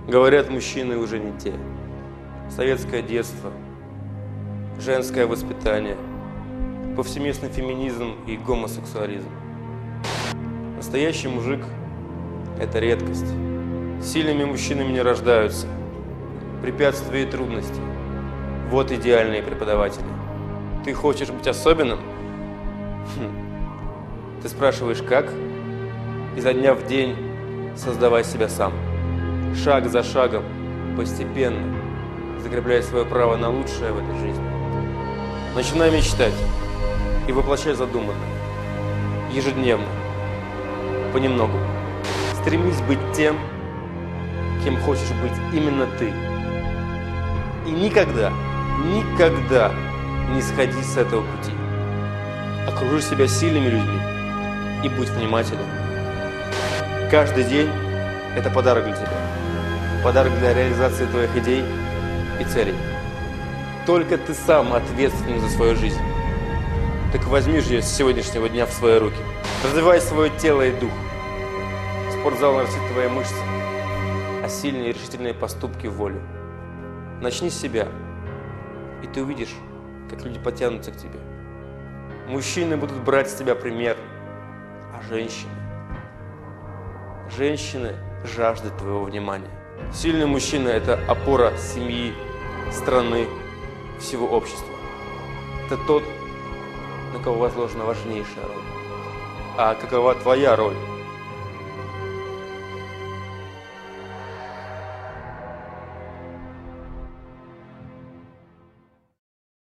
Говорят, мужчины уже не те. Советское детство, женское воспитание, повсеместный феминизм и гомосексуализм. Настоящий мужик – это редкость. Сильными мужчинами не рождаются. Препятствия и трудности – вот идеальные преподаватели. Ты хочешь быть особенным? Ты спрашиваешь, как? Изо дня в день создавай себя сам. Шаг за шагом, постепенно, закрепляя свое право на лучшее в этой жизни. Начинай мечтать и воплощай задуманное. Ежедневно, понемногу. Стремись быть тем, кем хочешь быть именно ты. И никогда, никогда не сходи с этого пути. Окружи себя сильными людьми и будь внимателен. Каждый день – это подарок для тебя. Подарок для реализации твоих идей и целей. Только ты сам ответственен за свою жизнь. Так возьми же ее с сегодняшнего дня в свои руки. Развивай свое тело и дух. Спортзал нарастит твои мышцы, а сильные и решительные поступки – волю. Начни с себя, и ты увидишь, как люди потянутся к тебе. Мужчины будут брать с тебя пример, а женщины жаждут твоего внимания. Сильный мужчина – это опора семьи, страны, всего общества. Это тот, на кого возложена важнейшая роль. А какова твоя роль?